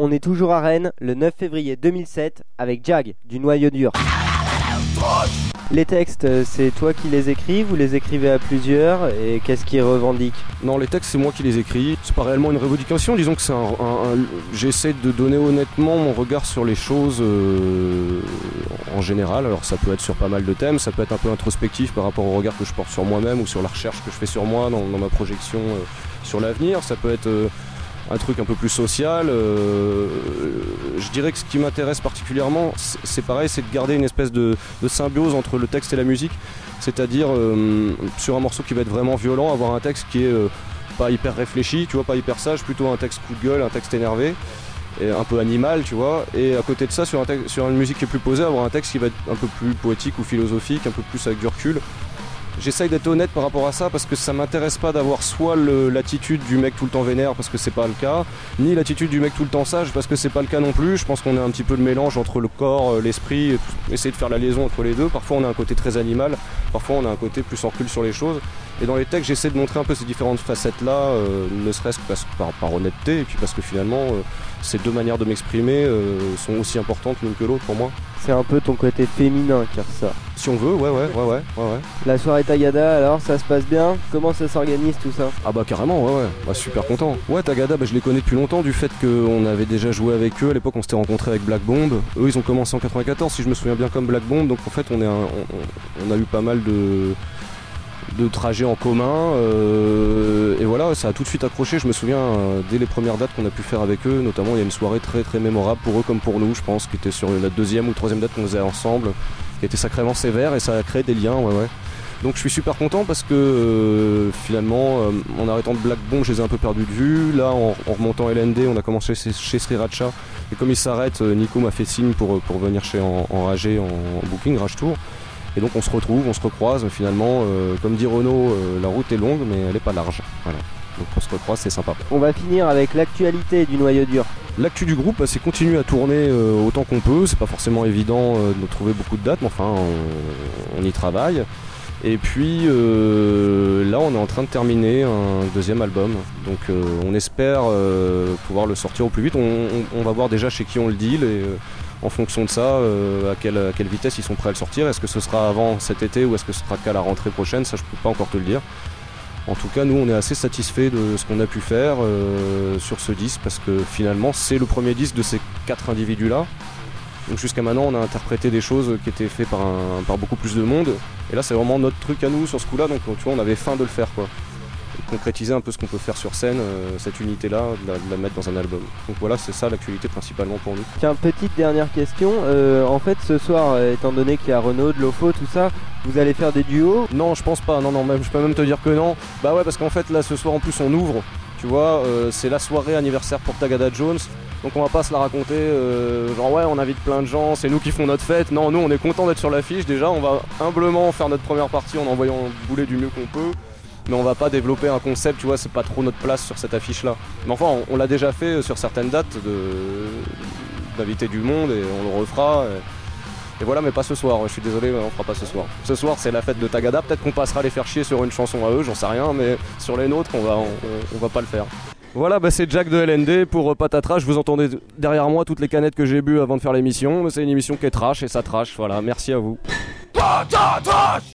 on est toujours à Rennes, le 9 février 2007, avec Jag, du Noyau Dur. Les textes, c'est toi qui les écris, vous les écrivez à plusieurs, et qu'est-ce qu'ils revendiquent ? Non, les textes, c'est moi qui les écris. C'est pas réellement une revendication, disons que c'est j'essaie de donner honnêtement mon regard sur les choses en général. Alors ça peut être sur pas mal de thèmes, ça peut être un peu introspectif par rapport au regard que je porte sur moi-même ou sur la recherche que je fais sur moi dans ma projection sur l'avenir. Ça peut être un truc un peu plus social. Je dirais que ce qui m'intéresse particulièrement, c'est pareil, c'est de garder une espèce de symbiose entre le texte et la musique. C'est-à-dire, sur un morceau qui va être vraiment violent, avoir un texte qui est pas hyper réfléchi, tu vois, pas hyper sage, plutôt un texte coup de gueule, un texte énervé, et un peu animal, tu vois. Et à côté de ça, sur une musique qui est plus posée, avoir un texte qui va être un peu plus poétique ou philosophique, un peu plus avec du recul. J'essaye d'être honnête par rapport à ça parce que ça m'intéresse pas d'avoir soit l'attitude du mec tout le temps vénère parce que c'est pas le cas, ni l'attitude du mec tout le temps sage parce que c'est pas le cas non plus. Je pense qu'on a un petit peu le mélange entre le corps, l'esprit, essayer de faire la liaison entre les deux. Parfois on a un côté très animal, parfois on a un côté plus en recul sur les choses. Et dans les textes j'essaie de montrer un peu ces différentes facettes là, ne serait-ce que par honnêteté et puis parce que finalement ces deux manières de m'exprimer sont aussi importantes l'une que l'autre pour moi. C'est un peu ton côté féminin qui ressort. Si on veut, ouais. La soirée Tagada, alors, ça se passe bien ? Comment ça s'organise tout ça ? Ah bah carrément, ouais. Bah, super content. Ouais, Tagada, je les connais depuis longtemps du fait qu'on avait déjà joué avec eux. À l'époque, on s'était rencontrés avec Black Bomb. Eux, ils ont commencé en 94, si je me souviens bien, comme Black Bomb. Donc en fait, on a eu pas mal de trajets en commun et voilà, ça a tout de suite accroché. Je me souviens dès les premières dates qu'on a pu faire avec eux, notamment il y a une soirée très très mémorable pour eux comme pour nous, je pense, qui était sur la deuxième ou troisième date qu'on faisait ensemble, qui était sacrément sévère et ça a créé des liens, ouais. Donc je suis super content parce que finalement en arrêtant de Black Bomb je les ai un peu perdus de vue. Là en remontant LND on a commencé chez Sriracha et comme il s'arrête, Nico m'a fait signe pour venir chez Enragé en booking, Rage Tour. Et donc on se retrouve, on se recroise, finalement, comme dit Renaud, la route est longue mais elle est pas large. Voilà. Donc on se recroise, c'est sympa. On va finir avec l'actualité du Noyau Dur. L'actu du groupe, c'est continuer à tourner autant qu'on peut. C'est pas forcément évident de trouver beaucoup de dates, mais enfin on y travaille. Et puis là on est en train de terminer un deuxième album. Donc on espère pouvoir le sortir au plus vite. On va voir déjà chez qui on le deal et en fonction de ça, à quelle vitesse ils sont prêts à le sortir. Est-ce que ce sera avant cet été ou est-ce que ce sera qu'à la rentrée prochaine? Ça je peux pas encore te le dire. En tout cas nous on est assez satisfaits de ce qu'on a pu faire sur ce disque parce que finalement c'est le premier disque de ces 4 individus là. Donc jusqu'à maintenant on a interprété des choses qui étaient faites par beaucoup plus de monde. Et là c'est vraiment notre truc à nous sur ce coup là, donc tu vois on avait faim de le faire quoi. Concrétiser un peu ce qu'on peut faire sur scène, cette unité là, de la mettre dans un album. Donc voilà, c'est ça l'actualité principalement pour nous. Tiens, petite dernière question, en fait ce soir, étant donné qu'il y a Renaud, de Lofo, tout ça, vous allez faire des duos? Non je pense pas, non, même, je peux même te dire que non. Bah ouais parce qu'en fait là ce soir en plus on ouvre, tu vois, c'est la soirée anniversaire pour Tagada Jones. Donc on va pas se la raconter, genre ouais on invite plein de gens, c'est nous qui font notre fête. Non, nous on est content d'être sur l'affiche déjà, on va humblement faire notre première partie en envoyant bouler du mieux qu'on peut. Mais on va pas développer un concept, tu vois, c'est pas trop notre place sur cette affiche là. Mais enfin on l'a déjà fait sur certaines dates d'inviter du monde et on le refera. Et voilà, mais pas ce soir, je suis désolé, mais on fera pas ce soir. Ce soir c'est la fête de Tagada, peut-être qu'on passera les faire chier sur une chanson à eux, j'en sais rien, mais sur les nôtres on va pas le faire. Voilà, c'est Jack de LND pour Patatras. Vous entendez derrière moi toutes les canettes que j'ai bu avant de faire l'émission. C'est une émission qui est trash et ça trash. Voilà, merci à vous.